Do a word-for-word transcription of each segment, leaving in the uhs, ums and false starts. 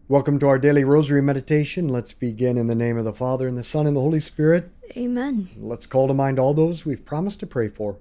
Welcome to our daily rosary meditation. Let's begin in the name of the Father, and the Son, and the Holy Spirit. Amen. Let's call to mind all those we've promised to pray for.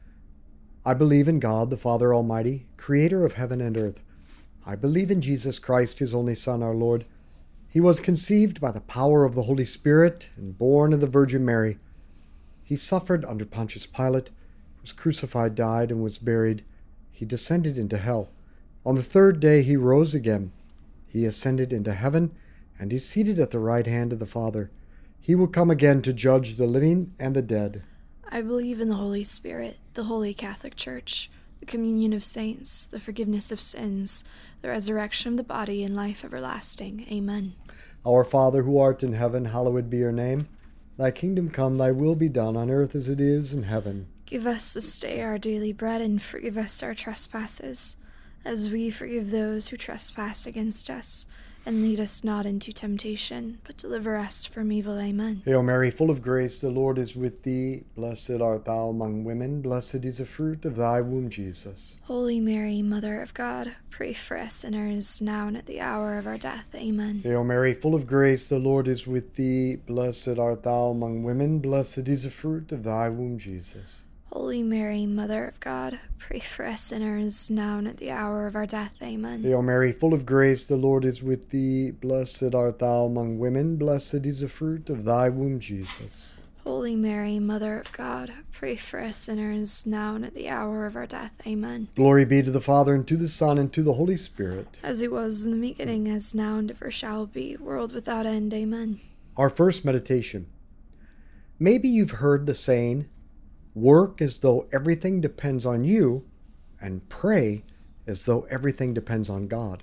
I believe in God, the Father Almighty, creator of heaven and earth. I believe in Jesus Christ, his only Son, our Lord. He was conceived by the power of the Holy Spirit and born of the Virgin Mary. He suffered under Pontius Pilate, was crucified, died, and was buried. He descended into hell. On the third day he rose again. He ascended into heaven, and is seated at the right hand of the Father. He will come again to judge the living and the dead. I believe in the Holy Spirit, the Holy Catholic Church, the communion of saints, the forgiveness of sins, the resurrection of the body, and life everlasting. Amen. Our Father, who art in heaven, hallowed be your name. Thy kingdom come, thy will be done on earth as it is in heaven. Give us this day our daily bread, and forgive us our trespasses, as we forgive those who trespass against us. And lead us not into temptation, but deliver us from evil. Amen. Hail Mary, full of grace, the Lord is with thee. Blessed art thou among women, blessed is the fruit of thy womb, Jesus. Holy Mary, Mother of God, pray for us sinners, now and at the hour of our death. Amen. Hail Mary, full of grace, the Lord is with thee. Blessed art thou among women, blessed is the fruit of thy womb, Jesus. Holy Mary, Mother of God, pray for us sinners, now and at the hour of our death. Amen. Hail Mary, full of grace, the Lord is with thee. Blessed art thou among women, blessed is the fruit of thy womb, Jesus. Holy Mary, Mother of God, pray for us sinners, now and at the hour of our death. Amen. Glory be to the Father, and to the Son, and to the Holy Spirit. As it was in the beginning, as now, and ever shall be, world without end. Amen. Our first meditation. Maybe you've heard the saying, work as though everything depends on you, and pray as though everything depends on God.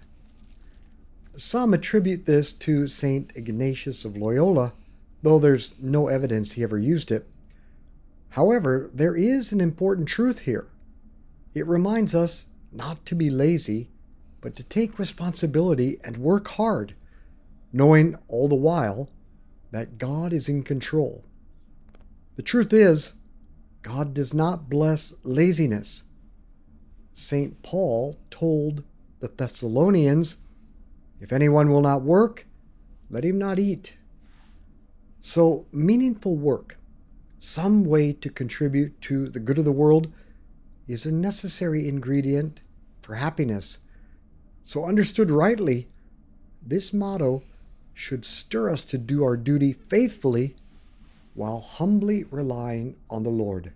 Some attribute this to Saint Ignatius of Loyola, though there's no evidence he ever used it. However, there is an important truth here. It reminds us not to be lazy, but to take responsibility and work hard, knowing all the while that God is in control. The truth is, God does not bless laziness. Saint Paul told the Thessalonians, if anyone will not work, let him not eat. So meaningful work, some way to contribute to the good of the world, is a necessary ingredient for happiness. So understood rightly, this motto should stir us to do our duty faithfully while humbly relying on the Lord.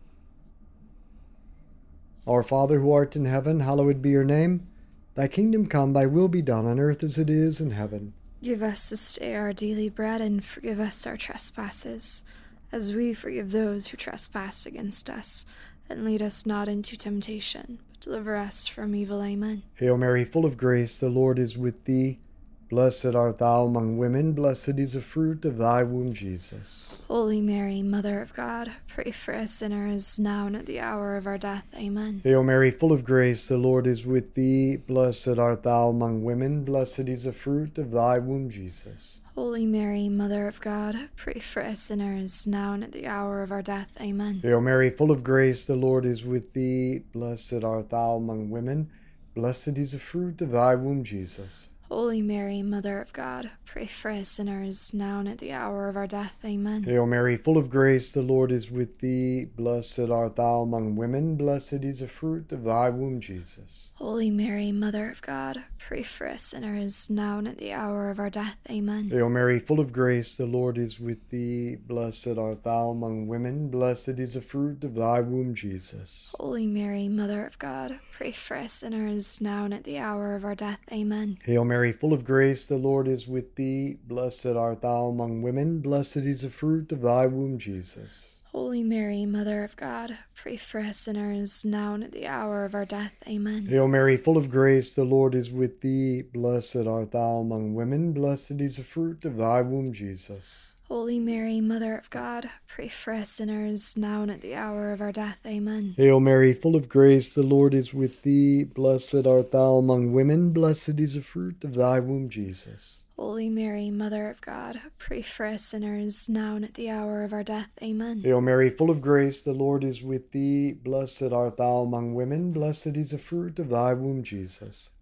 Our Father, who art in heaven, hallowed be your name. Thy kingdom come, thy will be done on earth as it is in heaven. Give us this day our daily bread, and forgive us our trespasses, as we forgive those who trespass against us. And lead us not into temptation, but deliver us from evil. Amen. Hail Mary, full of grace, the Lord is with thee. Blessed art thou among women, blessed is the fruit of thy womb, Jesus. Holy Mary, Mother of God, pray for us sinners, now and at the hour of our death. Amen. Hail Mary, full of grace, the Lord is with thee. Blessed art thou among women, blessed is the fruit of thy womb, Jesus. Holy Mary, Mother of God, pray for us sinners, now and at the hour of our death. Amen. Hail Mary, full of grace, the Lord is with thee. Blessed art thou among women, blessed is the fruit of thy womb, Jesus. Holy Mary, Mother of God, pray for us sinners, now and at the hour of our death. Amen. Hail Mary, full of grace, the Lord is with thee. Blessed art thou among women, blessed is the fruit of thy womb, Jesus. Holy Mary, Mother of God, pray for us sinners, now and at the hour of our death. Amen. Hail Mary, full of grace, the Lord is with thee. Blessed art thou among women, blessed is the fruit of thy womb, Jesus. Holy Mary, Mother of God, pray for us sinners, now and at the hour of our death. Amen. Hail Mary, full of grace, the Lord is with thee. Blessed art thou among women, blessed is the fruit of thy womb, Jesus. Holy Mary, Mother of God, pray for us sinners, now and at the hour of our death. Amen. Hail Mary, full of grace, the Lord is with thee. Blessed art thou among women, blessed is the fruit of thy womb, Jesus. Holy Mary, Mother of God, pray for us sinners, now and at the hour of our death. Amen. Hail Mary, full of grace, the Lord is with thee. Blessed art thou among women, blessed is the fruit of thy womb, Jesus. Holy Mary, Mother of God, pray for us sinners, now and at the hour of our death. Amen. Hail Mary, full of grace, the Lord is with thee. Blessed art thou among women, blessed is the fruit of thy womb, Jesus.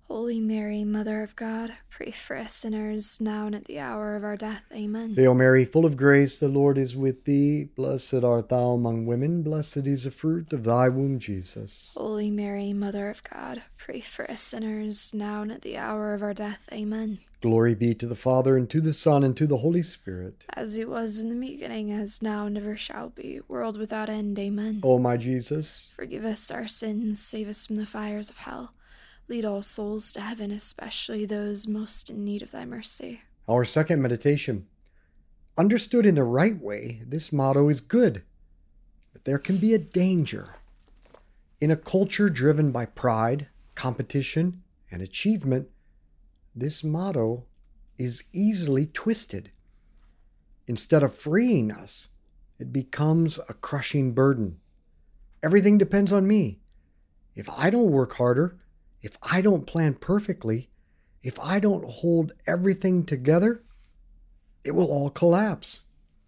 Holy Mary, Mother of God, pray for us sinners, now and at the hour of our death. Amen. Hail Mary, full of grace, the Lord is with thee. Blessed art thou among women, blessed is the fruit of thy womb, Jesus. Holy Mary, Mother of God, pray for us sinners, now and at the hour of our death. Amen. Glory be to the Father, and to the Son, and to the Holy Spirit. As it was in the beginning, as now, and ever shall be, world without end. Amen. O my Jesus, forgive us our sins, save us from the fires of hell. Lead all souls to heaven, especially those most in need of thy mercy. Our second meditation. Understood in the right way, this motto is good, but there can be a danger. In a culture driven by pride, competition, and achievement, this motto is easily twisted. Instead of freeing us, it becomes a crushing burden. Everything depends on me. If I don't work harder, if I don't plan perfectly, if I don't hold everything together, it will all collapse.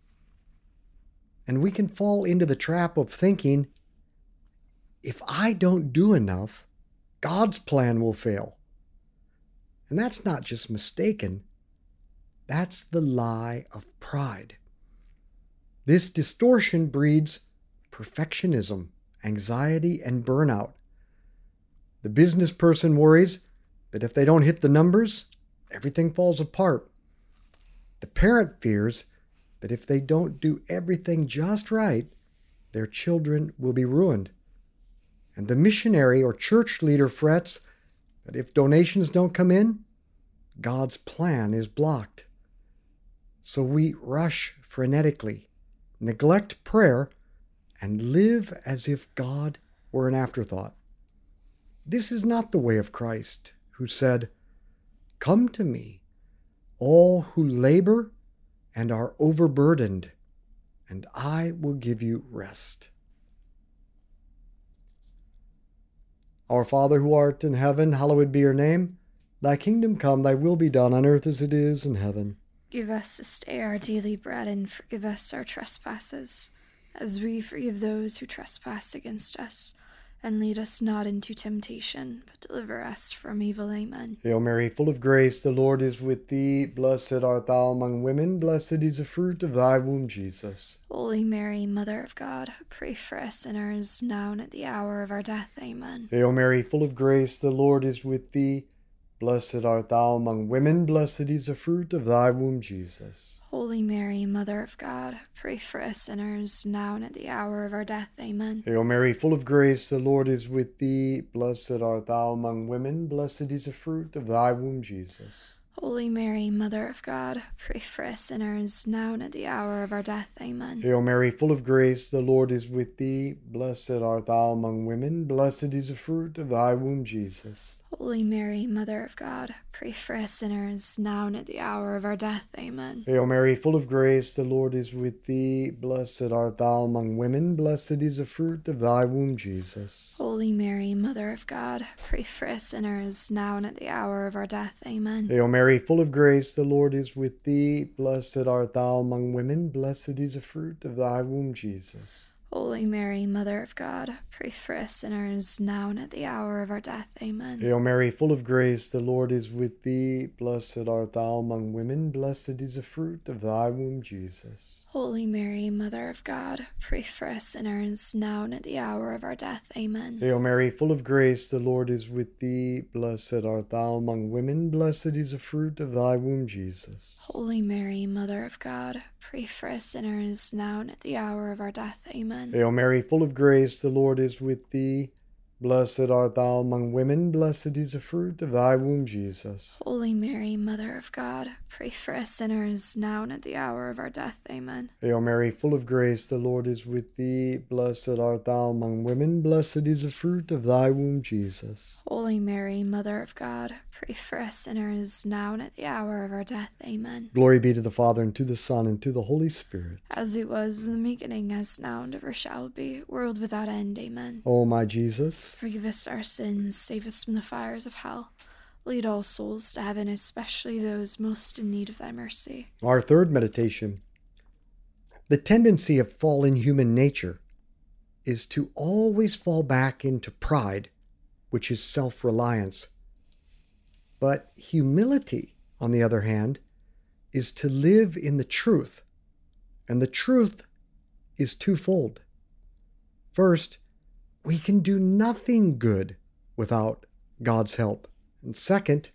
And we can fall into the trap of thinking, if I don't do enough, God's plan will fail. And that's not just mistaken, that's the lie of pride. This distortion breeds perfectionism, anxiety, and burnout. The business person worries that if they don't hit the numbers, everything falls apart. The parent fears that if they don't do everything just right, their children will be ruined. And the missionary or church leader frets that if donations don't come in, God's plan is blocked. So we rush frenetically, neglect prayer, and live as if God were an afterthought. This is not the way of Christ, who said, "Come to me, all who labor and are overburdened, and I will give you rest." Our Father who art in heaven, hallowed be your name. Thy kingdom come, thy will be done on earth as it is in heaven. Give us this day our daily bread, and forgive us our trespasses, as we forgive those who trespass against us. And lead us not into temptation, but deliver us from evil. Amen. Hail Mary, full of grace, the Lord is with thee. Blessed art thou among women, blessed is the fruit of thy womb, Jesus. Holy Mary, Mother of God, pray for us sinners, now and at the hour of our death. Amen. Hail Mary, full of grace, the Lord is with thee. Blessed art thou among women, blessed is the fruit of thy womb, Jesus. Holy Mary, Mother of God, pray for us sinners, now and at the hour of our death. Amen. Hail Mary, full of grace, the Lord is with thee. Blessed art thou among women, blessed is the fruit of thy womb, Jesus. Holy Mary, Mother of God, pray for us sinners, now and at the hour of our death. Amen. Hail Mary, full of grace, the Lord is with thee. Blessed art thou among women, blessed is the fruit of thy womb, Jesus. Holy Mary, Mother of God, pray for us sinners, now and at the hour of our death. Amen. Hail Mary, full of grace, the Lord is with thee. Blessed art thou among women, blessed is the fruit of thy womb, Jesus. Holy Mary, Mother of God, pray for us sinners, now and at the hour of our death. Amen. Hail Mary, full of grace, the Lord is with thee. Blessed art thou among women, blessed is the fruit of thy womb, Jesus. Holy Mary, Mother of God, pray for us sinners, now and at the hour of our death. Amen. Hail Mary, full of grace, the Lord is with thee. Blessed art thou among women, blessed is the fruit of thy womb, Jesus. Holy Mary, Mother of God, pray for us sinners, now and at the hour of our death. Amen. Hail Mary, full of grace, the Lord is with thee. Blessed art thou among women, blessed is the fruit of thy womb, Jesus. Holy Mary, Mother of God, pray for us sinners, now and at the hour of our death. Amen. Hail Mary, full of grace, the Lord is with thee. Blessed art thou among women, blessed is the fruit of thy womb, Jesus. Holy Mary, Mother of God, pray for us sinners, now and at the hour of our death. Amen. Hail Mary, full of grace, the Lord is with thee. Blessed art thou among women, blessed is the fruit of thy womb, Jesus. Holy Mary, Mother of God, pray for us sinners, now and at the hour of our death. Amen. Glory be to the Father, and to the Son, and to the Holy Spirit. As it was in the beginning, as now, and ever shall be, world without end. Amen. O my Jesus, forgive us our sins, save us from the fires of hell. Lead all souls to heaven, especially those most in need of thy mercy. Our third meditation. The tendency of fallen human nature is to always fall back into pride, which is self-reliance. But humility, on the other hand, is to live in the truth. And the truth is twofold. First, we can do nothing good without God's help. And second,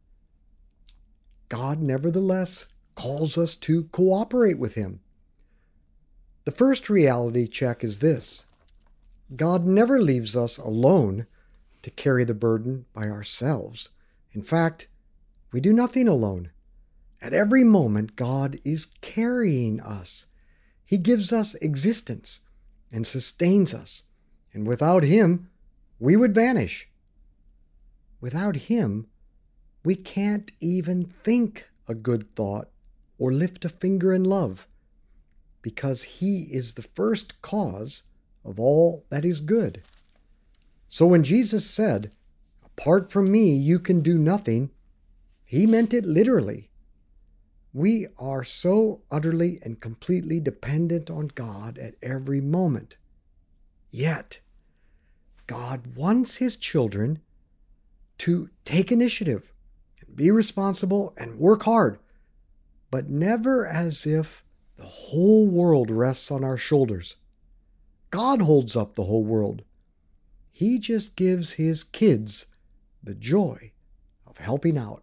God nevertheless calls us to cooperate with Him. The first reality check is this: God never leaves us alone to carry the burden by ourselves. In fact, we do nothing alone. At every moment, God is carrying us. He gives us existence and sustains us. And without Him, we would vanish. Without Him, we can't even think a good thought or lift a finger in love, because He is the first cause of all that is good. So when Jesus said, "Apart from me, you can do nothing," He meant it literally. We are so utterly and completely dependent on God at every moment. Yet, God wants His children to take initiative, and be responsible, and work hard, but never as if the whole world rests on our shoulders. God holds up the whole world. He just gives His kids the joy of helping out.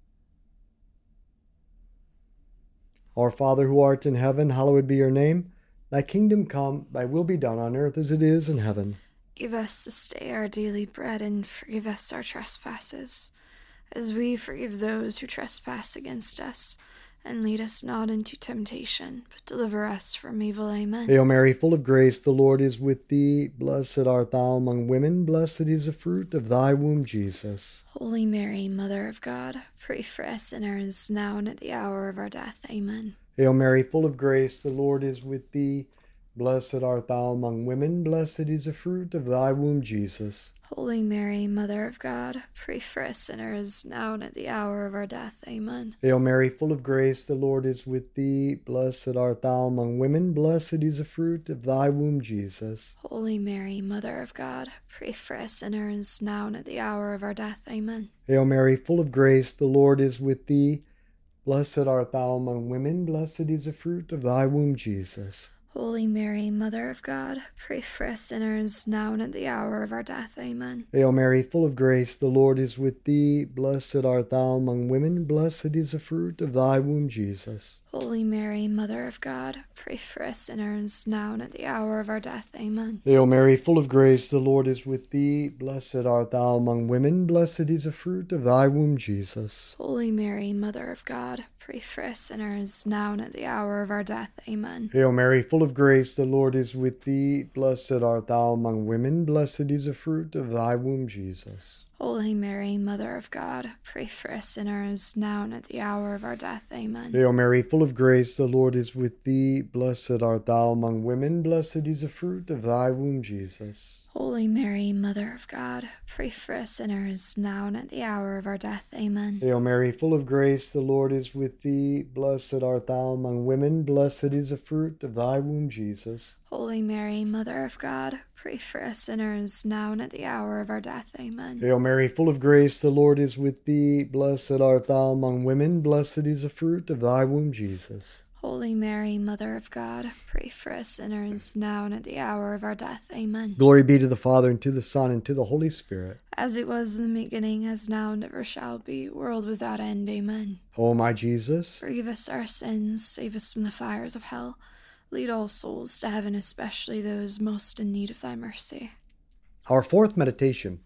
Our Father who art in heaven, hallowed be your name. Thy kingdom come, thy will be done on earth as it is in heaven. Give us this day our daily bread, and forgive us our trespasses, as we forgive those who trespass against us. And lead us not into temptation, but deliver us from evil. Amen. Hail Mary, full of grace, the Lord is with thee. Blessed art thou among women. Blessed is the fruit of thy womb, Jesus. Holy Mary, Mother of God, pray for us sinners, now and at the hour of our death. Amen. Hail Mary, full of grace, the Lord is with thee. Blessed art thou among women. Blessed is the fruit of thy womb, Jesus. Holy Mary, Mother of God, pray for us sinners, now and at the hour of our death. Amen. Hail Mary, full of grace, the Lord is with thee. Blessed art thou among women. Blessed is the fruit of thy womb, Jesus. Holy Mary, Mother of God, pray for us sinners, now and at the hour of our death. Amen. Hail Mary, full of grace, the Lord is with thee. Blessed art thou among women. Blessed is the fruit of thy womb, Jesus. Holy Mary, Mother of God, pray for us sinners, now and at the hour of our death. Amen. Hail Mary, full of grace, the Lord is with thee. Blessed art thou among women. Blessed is the fruit of thy womb, Jesus. Holy Mary, Mother of God, pray for us sinners, now and at the hour of our death. Amen. Hail Mary, full of grace, the Lord is with thee. Blessed art thou among women. Blessed is the fruit of thy womb, Jesus. Holy Mary, Mother of God, pray for us sinners, now and at the hour of our death. Amen. Hail Mary, full of grace, the Lord is with thee. Blessed art thou among women. Blessed is the fruit of thy womb, Jesus. Holy Mary, Mother of God, pray for us sinners, now and at the hour of our death. Amen. Hail Mary, full of grace, the Lord is with thee. Blessed art thou among women. Blessed is the fruit of thy womb, Jesus. Holy Mary, Mother of God, pray for us sinners, now and at the hour of our death. Amen. Hail Mary, full of grace, the Lord is with thee. Blessed art thou among women. Blessed is the fruit of thy womb, Jesus. Holy Mary, Mother of God, pray for us sinners, now and at the hour of our death. Amen. Hail Mary, full of grace, the Lord is with thee. Blessed art thou among women. Blessed is the fruit of thy womb, Jesus. Holy Mary, Mother of God, pray for us sinners, now and at the hour of our death. Amen. Glory be to the Father, and to the Son, and to the Holy Spirit. As it was in the beginning, as now, and ever shall be, world without end. Amen. O my Jesus, forgive us our sins, save us from the fires of hell. Lead all souls to heaven, especially those most in need of thy mercy. Our fourth meditation.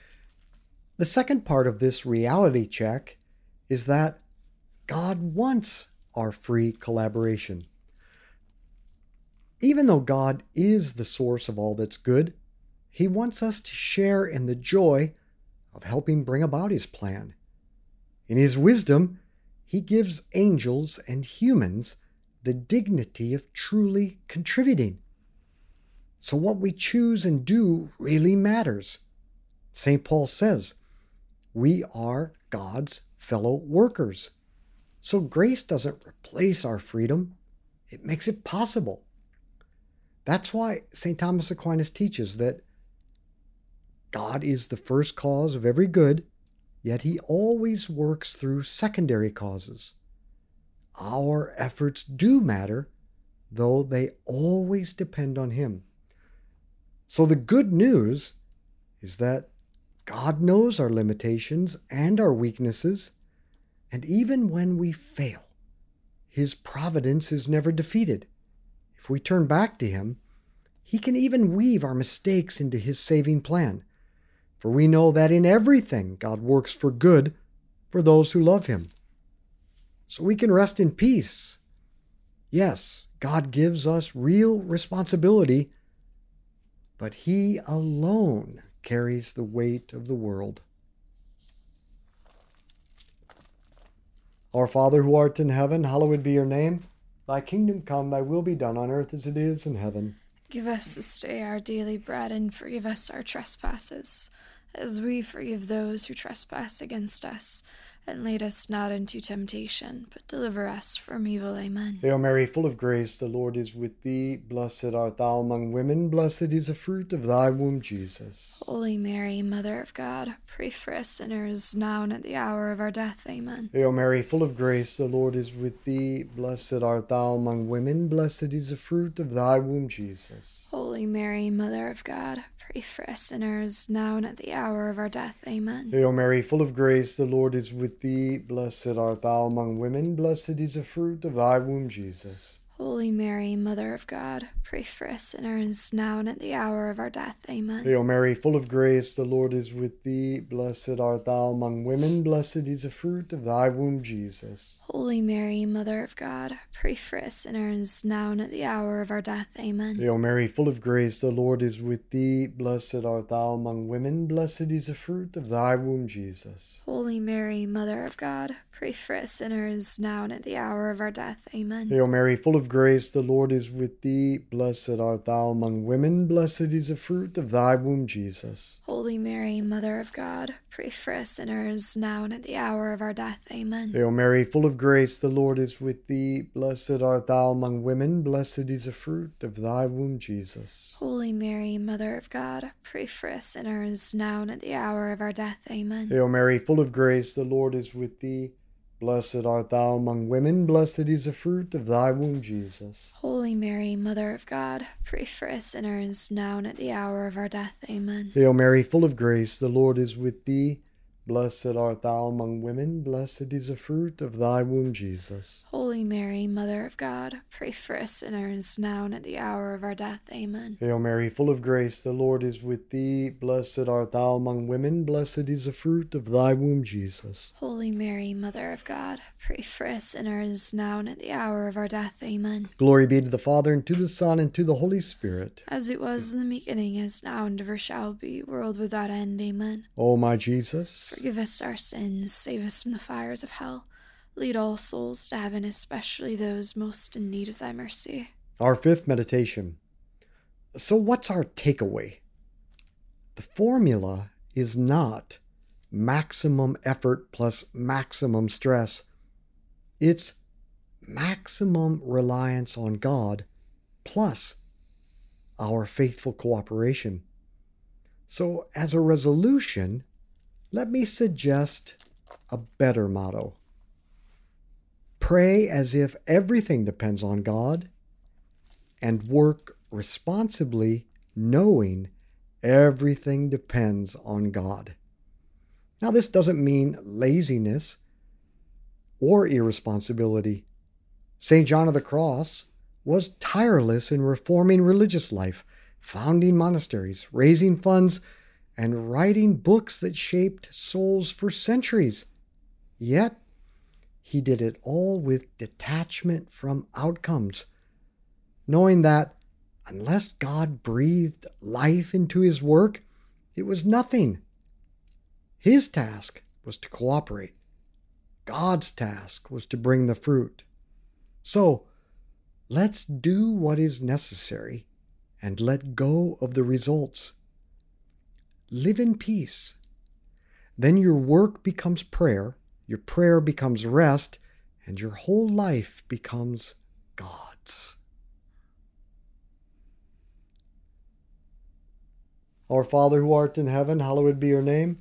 The second part of this reality check is that God wants our free collaboration. Even though God is the source of all that's good, He wants us to share in the joy of helping bring about His plan. In His wisdom, He gives angels and humans the dignity of truly contributing. So what we choose and do really matters. Saint Paul says, we are God's fellow workers. So grace doesn't replace our freedom, it makes it possible. That's why Saint Thomas Aquinas teaches that God is the first cause of every good, yet he always works through secondary causes. Our efforts do matter, though they always depend on him. So the good news is that God knows our limitations and our weaknesses, and even when we fail, his providence is never defeated. If we turn back to him, he can even weave our mistakes into his saving plan. For we know that in everything God works for good for those who love him. So we can rest in peace. Yes, God gives us real responsibility, but he alone carries the weight of the world. Our Father who art in heaven, hallowed be your name. Thy kingdom come, thy will be done on earth as it is in heaven. Give us this day our daily bread, and forgive us our trespasses, as we forgive those who trespass against us. And lead us not into temptation, but deliver us from evil. Amen. Hail Mary, full of grace, the Lord is with thee. Blessed art thou among women, blessed is the fruit of thy womb, Jesus. Holy Mary, Mother of God, pray for us sinners, now and at the hour of our death. Amen. Hail Mary, full of grace, the Lord is with thee. Blessed art thou among women, blessed is the fruit of thy womb, Jesus. Holy Mary, Mother of God, pray for us sinners, now and at the hour of our death. Amen. Hail Mary, full of grace, the Lord is with thee. Blessed art thou among women, blessed is the fruit of thy womb, Jesus. Holy Mary, Mother of God, pray for us sinners, now and at the hour of our death. Amen. Hail Mary, full of grace, the Lord is with thee. Blessed art thou among women, blessed is the fruit of thy womb, Jesus. Holy Mary, Mother of God, pray for us sinners, now and at the hour of our death. Amen. Hail Mary, full of grace, the Lord is with thee. Blessed art thou among women, blessed is the fruit of thy womb, Jesus. Holy Mary, Mother of God, pray for us sinners, now and at the hour of our death. Amen. Hail Mary, full of grace, the Lord is with thee. Blessed art thou among women, blessed is the fruit of thy womb, Jesus. Holy Mary, Mother of God, pray for us sinners, now and at the hour of our death. Amen. Hail Mary, full of grace, the Lord is with thee. Blessed art thou among women, blessed is the fruit of thy womb, Jesus. Holy Mary, Mother of God, pray for us sinners, now and at the hour of our death. Amen. Hail Mary, full of grace, the Lord is with thee. Blessed art thou among women, blessed is the fruit of thy womb, Jesus. Holy Mary, Mother of God, pray for us sinners, now and at the hour of our death. Amen. Hail Mary, full of grace, the Lord is with thee. Blessed art thou among women, blessed is the fruit of thy womb, Jesus. Holy Mary, Mother of God, pray for us sinners, now and at the hour of our death. Amen. Hail Mary, full of grace, the Lord is with thee. Blessed art thou among women, blessed is the fruit of thy womb, Jesus. Holy Mary, Mother of God, pray for us sinners, now and at the hour of our death. Amen. Glory be to the Father, and to the Son, and to the Holy Spirit. As it was in the beginning, is now, and ever shall be, world without end. Amen. O my Jesus, forgive us our sins, save us from the fires of hell. Lead all souls to heaven, especially those most in need of thy mercy. Our fifth meditation. So what's our takeaway? The formula is not maximum effort plus maximum stress. It's maximum reliance on God plus our faithful cooperation. So as a resolution, let me suggest a better motto. Pray as if everything depends on God, and work responsibly knowing everything depends on God. Now, this doesn't mean laziness or irresponsibility. Saint John of the Cross was tireless in reforming religious life, founding monasteries, raising funds, and writing books that shaped souls for centuries. Yet, he did it all with detachment from outcomes, knowing that unless God breathed life into his work, it was nothing. His task was to cooperate. God's task was to bring the fruit. So, let's do what is necessary and let go of the results. Live in peace. Then your work becomes prayer, your prayer becomes rest, and your whole life becomes God's. Our Father who art in heaven, hallowed be your name.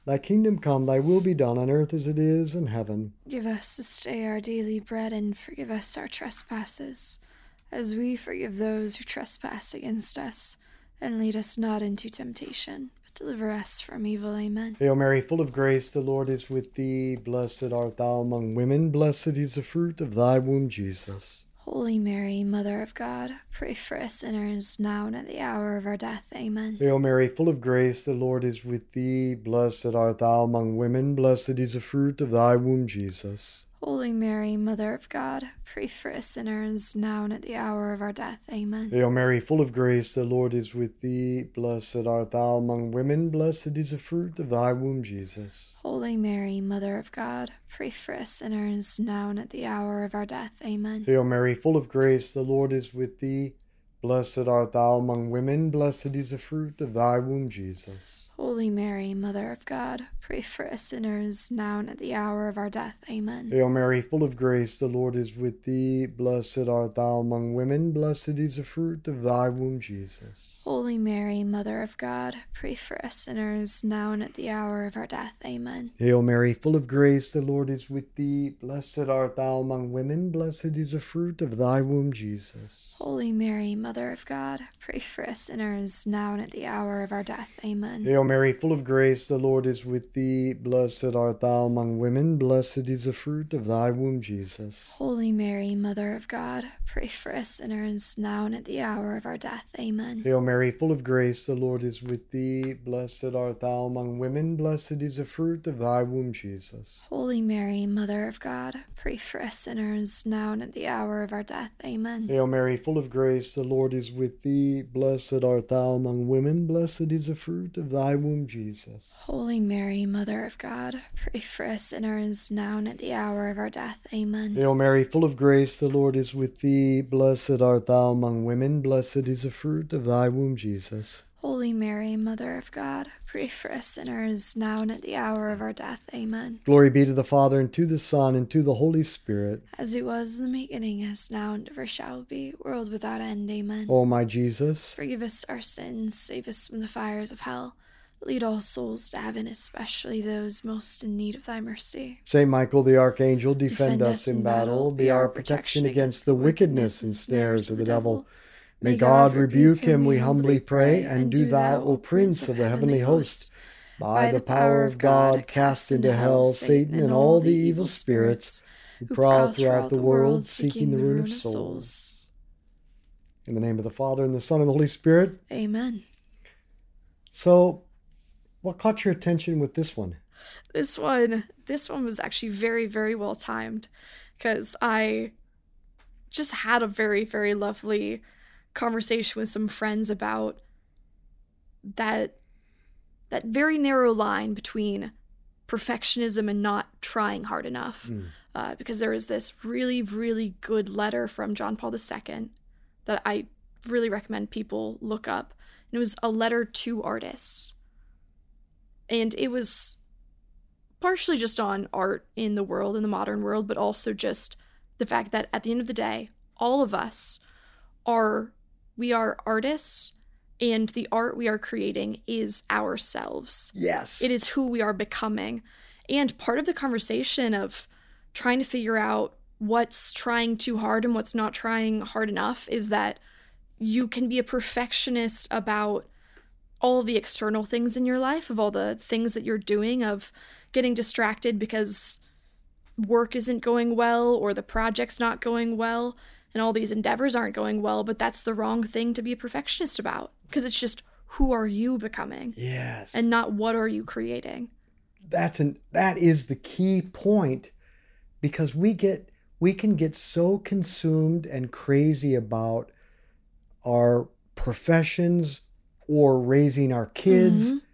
Thy kingdom come, thy will be done on earth as it is in heaven. Give us this day our daily bread, and forgive us our trespasses, as we forgive those who trespass against us. And lead us not into temptation, but deliver us from evil. Amen. Hail Mary, full of grace, the Lord is with thee. Blessed art thou among women, blessed is the fruit of thy womb, Jesus. Holy Mary, Mother of God, pray for us sinners, now and at the hour of our death. Amen. Hail Mary, full of grace, the Lord is with thee. Blessed art thou among women, blessed is the fruit of thy womb, Jesus. Holy Mary, Mother of God, pray for us sinners, now and at the hour of our death. Amen. Hail Mary, full of grace, the Lord is with thee. Blessed art thou among women, blessed is the fruit of thy womb, Jesus. Holy Mary, Mother of God, pray for us sinners, now and at the hour of our death. Amen. Hail Mary, full of grace, the Lord is with thee. Blessed art thou among women, blessed is the fruit of thy womb, Jesus. Holy Mary, Mother of God, pray for us sinners, now and at the hour of our death. Amen. Hail Mary, full of grace, the Lord is with thee. Blessed art thou among women, blessed is the fruit of thy womb, Jesus. Holy Mary, Mother of God, pray for us sinners, now and at the hour of our death. Amen. Hail Mary, full of grace, the Lord is with thee. Blessed art thou among women, blessed is the fruit of thy womb, Jesus. Holy Mary, Mother of God, pray for us sinners, now and at the hour of our death. Amen. Hail Mary, full of grace, the Lord is with thee. Blessed art thou among women, blessed is the fruit of thy womb, Jesus. Holy Mary, Mother of God, pray for us sinners, now and at the hour of our death. Amen. Hail Mary, full of grace, the Lord is with thee. Blessed art thou among women, blessed is the fruit of thy womb, Jesus. Holy Mary, Mother of God, pray for us sinners, now and at the hour of our death. Amen. Hail Mary, full of grace, the Lord is with thee. Blessed art thou among women, blessed is the fruit of thy womb, Jesus. Holy Mary, Mother of God, pray for us sinners, now and at the hour of our death. Amen. Hail Mary, full of grace, the Lord is with thee. Blessed art thou among women, blessed is the fruit of thy womb, Jesus. Holy Mary, Mother of God, pray for us sinners, now and at the hour of our death. Amen. Glory be to the Father, and to the Son, and to the Holy Spirit. As it was in the beginning, as now, and ever shall be, world without end. Amen. O my Jesus, forgive us our sins, save us from the fires of hell. Lead all souls to heaven, especially those most in need of thy mercy. Saint Michael the Archangel, defend, Defend us in battle, be our protection against the wickedness and snares of the devil. May God rebuke him, we humbly pray, and do thou, O Prince of the heavenly host, by the power of God, cast into hell Satan and all the evil spirits who prowl throughout the world, seeking the ruin of souls. In the name of the Father, and the Son, and the Holy Spirit. Amen. So, what caught your attention with this one? This one, this one was actually very, very well timed, because I just had a very, very lovely conversation with some friends about that that very narrow line between perfectionism and not trying hard enough. Mm. Uh, because there is this really, really good letter from John Paul the Second that I really recommend people look up. And it was a letter to artists. And it was partially just on art in the world, in the modern world, but also just the fact that at the end of the day, all of us are, we are artists, and the art we are creating is ourselves. Yes. It is who we are becoming. And part of the conversation of trying to figure out what's trying too hard and what's not trying hard enough is that you can be a perfectionist about all the external things in your life, of all the things that you're doing, of getting distracted because work isn't going well or the project's not going well and all these endeavors aren't going well, but that's the wrong thing to be a perfectionist about, because it's just, who are you becoming? Yes. And not what are you creating? That's an that is the key point, because we get we can get so consumed and crazy about our professions or raising our kids, mm-hmm.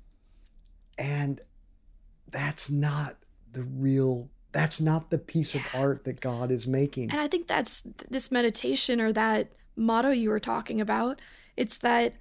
and that's not the real that's not the piece yeah. of art that God is making. And I think that's this meditation, or that motto you were talking about. It's that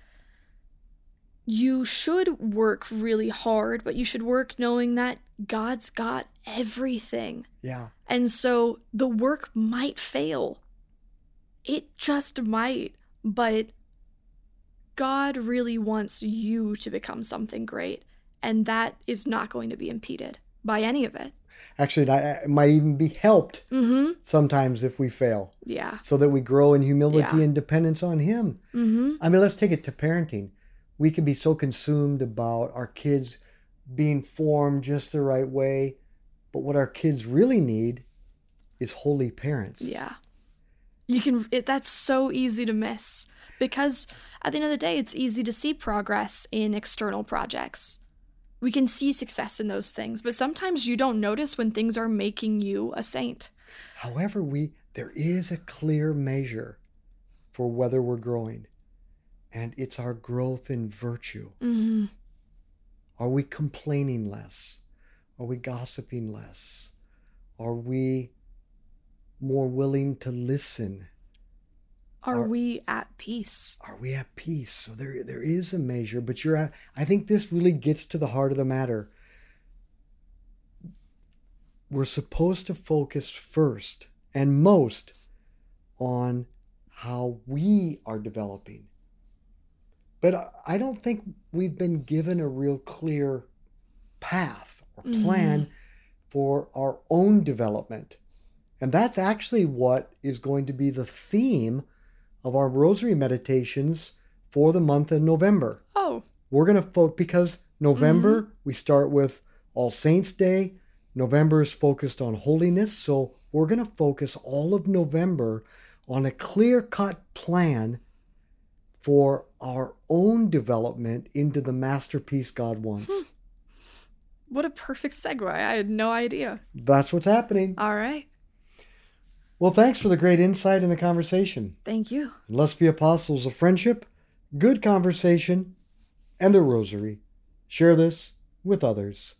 you should work really hard, but you should work knowing that God's got everything. Yeah. And so the work might fail. It just might. But God really wants you to become something great. And that is not going to be impeded by any of it. Actually, it might even be helped Mm-hmm. sometimes if we fail, Yeah. so that we grow in humility Yeah. and dependence on Him. Mm-hmm. I mean, let's take it to parenting. We can be so consumed about our kids being formed just the right way, but what our kids really need is holy parents. Yeah. You can, it, that's so easy to miss because at the end of the day, it's easy to see progress in external projects. We can see success in those things, but sometimes you don't notice when things are making you a saint. However, we there is a clear measure for whether we're growing, and it's our growth in virtue. Mm-hmm. Are we complaining less? Are we gossiping less? Are we more willing to listen? Are, Are- we at peace? Are we at peace? So there, there is a measure, but you're at, I think this really gets to the heart of the matter. We're supposed to focus first and most on how we are developing. But I- I don't think we've been given a real clear path or plan for our own development. And that's actually what is going to be the theme of our rosary meditations for the month of November. Oh, We're going to focus, because November, we start with All Saints' Day. November is focused on holiness. So we're going to focus all of November on a clear-cut plan for our own development into the masterpiece God wants. what a perfect segue. I had no idea. That's what's happening. All right. Well, thanks for the great insight in the conversation. Thank you. And let's be apostles of friendship, good conversation, and the rosary. Share this with others.